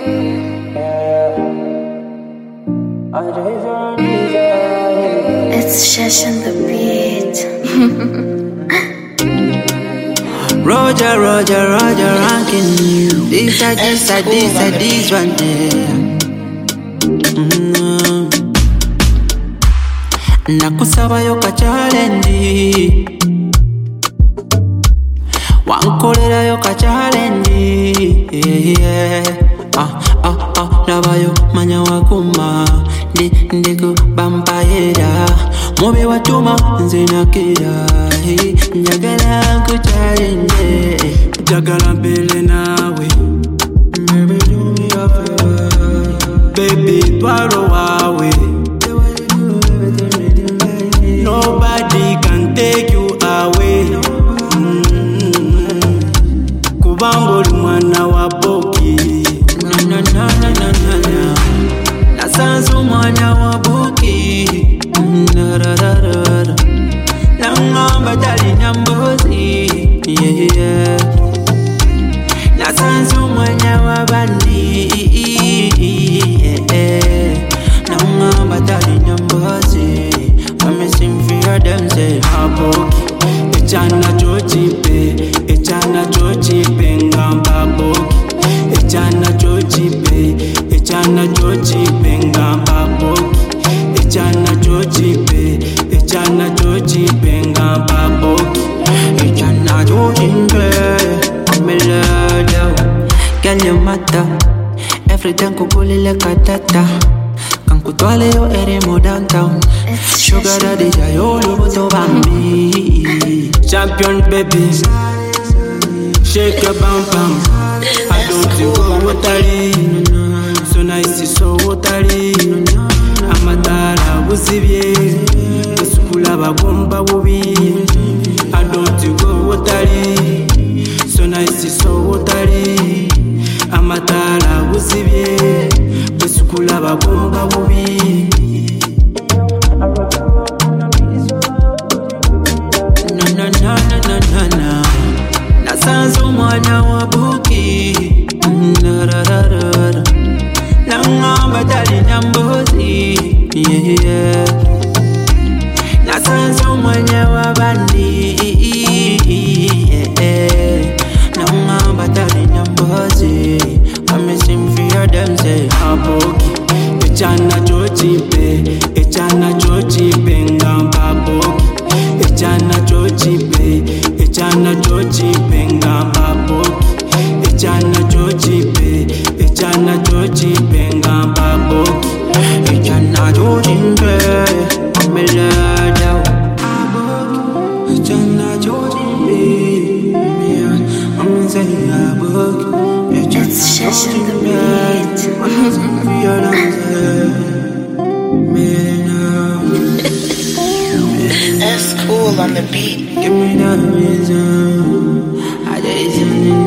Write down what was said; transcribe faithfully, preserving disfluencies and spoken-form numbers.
It's Shesh on the beat. Roger, Roger, Roger, ranking you. This, I, this, I, this, I, this one day. Mm-hmm. Nakusaba yoka challenge. Wankolera yoka challenge. Yeah, yeah. Ah, ah, ah, labayo manya wakuma. Ndi, ndiku bampayera. Mobe watuma nze nakera. Hey, njagala kuchallenge. Njagala mbele nawe. Baby, do me a favor. Baby, twaro wawe. Nobody can take you away. Mm-hmm. Kubango lumwana wa boki. Na na na na na na na. Nasanzu mwana wa boki. Na ra ra ra ra. Langamba tali nyambozi. Yeah yeah. Nasanzu mwana wa bandi. Yeah. Langamba tali nyambozi. Missing fear them say aboki. Echana chochipe, echana chochipe ngamba boki. Echana chochipe, echana chochipe ngamba boki. Echana chochipe, echana chochipe ngamba boki. Echana chochipe, amelada. Girl you matter, everything kukulile katata. Kutwale yo eremo downtown. Sugar daddy jayo lubuto bambi. Champion baby, shake your bam bam. I don't think go wotari. So nice so wotari. Amatara busibye, busukula bagomba bubi. I don't think go wotari. So nice so wotari. Amatara busibye. Besukula bagomba bubi. Na na na na na na na. Nasanzu mwana wa buki. Na ra ra ra ra. Langamba tali nyambozi. Yeah yeah. Nasanzu mwana wa bandi. Yeah. Langamba tali nyambozi. I'm missing fear them say aboki. Echana chochipe, echana chochipe ngamba boki. Echana chochipe, echana chochipe ngamba boki. Echana chochipe, echana chochipe ngamba boki. Echana chochipe, amelada. Echana chochipe, I'm saying aboki. It's Shesh on the beat. That's cool on the beat. Give me that reason. I just